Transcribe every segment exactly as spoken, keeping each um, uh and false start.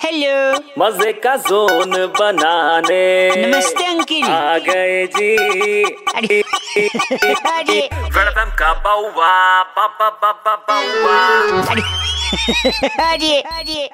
Hello, मजे का zone बनाने नमस्ते अंकिल। आ गए जी। अरे अरे वेलकम का बाउवा बाबा बाबा बाउवा। अरे अरे अरे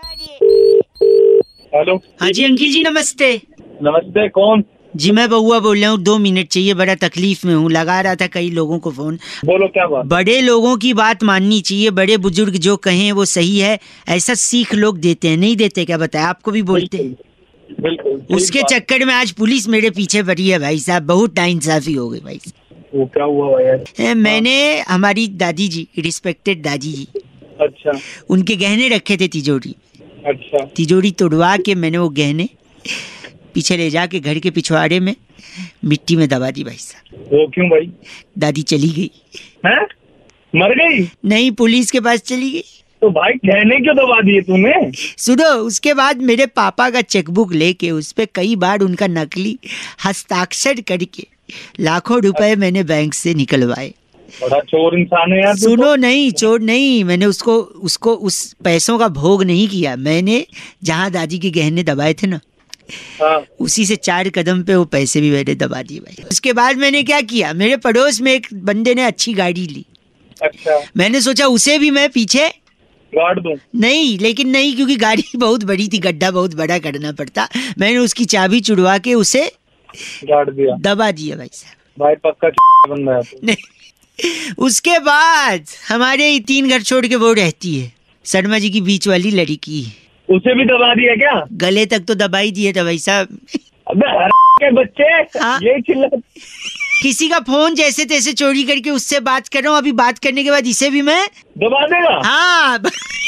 हेलो। हाँ जी अंकिल जी नमस्ते। नमस्ते, कौन? जी मैं बउआ बोल रहा हूँ, दो मिनट चाहिए, बड़ा तकलीफ में हूँ। लगा रहा था कई लोगों को फोन। बोलो क्या बात? बड़े लोगों की बात माननी चाहिए, बड़े बुजुर्ग जो कहें वो सही है, ऐसा सीख लोग देते हैं, नहीं देते क्या बताए? आपको भी बोलते हैं। बिल्कुल, बिल्कुल। उसके चक्कर में आज पुलिस मेरे पीछे पड़ी है भाई साहब, बहुत नाइंसाफी हो गई भाई। वो क्या हुआ यार? मैंने हमारी दादी जी, रिस्पेक्टेड दादी जी, अच्छा उनके गहने रखे थे तिजोरी। अच्छा तिजोरी तोड़वा के मैंने वो गहने पीछे ले जाके घर के पिछवाड़े में मिट्टी में दबा दी भाई साहब। वो क्यों भाई? दादी चली गई। हैं? मर गई? नहीं, पुलिस के पास चली गई। तो भाई गहने क्यों दबा दिए तूने? सुनो, उसके बाद मेरे पापा का चेकबुक लेके उस पे कई बार उनका नकली हस्ताक्षर करके लाखों रुपए मैंने बैंक से निकलवाए। बड़ा चोर इंसान है यार तू। सुनो, नहीं चोर नहीं, मैंने उसको उसको उस पैसों का भोग नहीं किया। मैंने जहाँ दादी के गहने दबाए थे ना, हाँ। उसी से चार कदम पे वो पैसे भी मैंने दबा दिए भाई। उसके बाद मैंने क्या किया, मेरे पड़ोस में एक बंदे ने अच्छी गाड़ी ली। अच्छा, मैंने सोचा उसे भी मैं पीछे गाड़ दूं? नहीं, लेकिन नहीं, क्योंकि गाड़ी बहुत बड़ी थी, गड्ढा बहुत बड़ा करना पड़ता। मैंने उसकी चाबी चुड़वा के उसे गाड़ दिया? दबा दिया भाई साहब। भाई पक्का बंदा है तू। नहीं, उसके बाद हमारे तीन घर छोड़ के वो रहती है, शर्मा जी की बीच वाली लड़की, उसे भी दबा दिया क्या? गले तक तो दबा ही दिए थे भाई साहब। अबे हर के बच्चे, हाँ। ये चिल्ला। किसी का फोन जैसे तैसे चोरी करके उससे बात कर रहा हूँ, अभी बात करने के बाद इसे भी मैं दबा देगा? हाँ।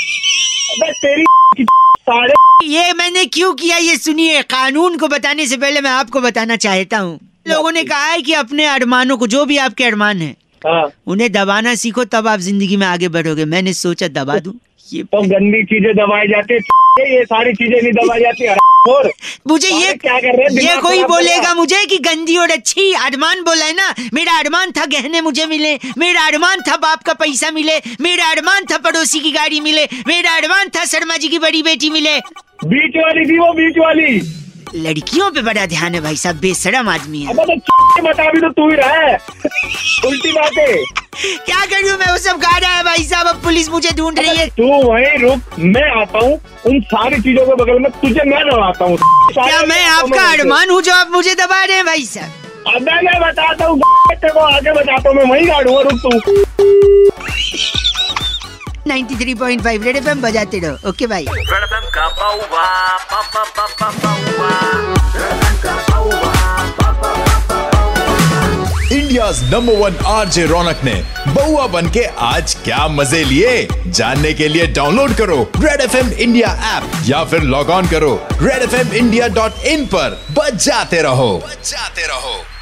अबे तेरी सारे। ये मैंने क्यों किया ये सुनिए। कानून को बताने से पहले मैं आपको बताना चाहता हूँ। लोगों ने कहा है कि अपने अरमानों को, जो भी आपके अरमान है, हाँ। उन्हें दबाना सीखो, तब आप जिंदगी में आगे बढ़ोगे। मैंने सोचा दबा दूं। ये तो गंदी चीजें दबाई जाती है, ये सारी चीजें नहीं दबाई जाती। और मुझे ये क्या कर रहे हैं? ये दिमाग कोई खराब बोलेगा कर मुझे कि गंदी और अच्छी? अरमान बोला है ना, मेरा अरमान था गहने मुझे मिले, मेरा अरमान था बाप का पैसा मिले, मेरा अरमान था पड़ोसी की गाड़ी मिले, मेरा अरमान था शर्मा जी की बड़ी बेटी मिले। बीच वाली थी वो, बीच वाली। लड़कियों पे बड़ा ध्यान है भाई साहब, बेशरम आदमी है। अब तो बता भी तो तू ही रहा है। उल्टी बातें क्या करूं मैं, वो सब गा रहा है भाई साहब। अब पुलिस मुझे ढूंढ रही है। तू वहीं रुक, मैं आता हूँ उन सारी चीजों के बगल में, तुझे मैं दबाता हूँ। क्या मैं आपका अरमान हूँ जो आप मुझे दबा रहे हैं भाई साहब? अब मैं बताता हूँ, को आगे बताता हूँ, मैं वहीं गाड़ूंगा, रुक तू। तिरानवे पॉइंट पाँच रेड एफएम बजाते रहो। ओके भाई। वेलकम का बाउवा बाबा बाबा बाउवा। India's number one RJ Raunak ने बउआ बन के आज क्या मजे लिए, जानने के लिए डाउनलोड करो रेड एफ एम इंडिया ऐप या फिर लॉग ऑन करो Red FM India dot in इन पर। बजाते रहो बजाते रहो।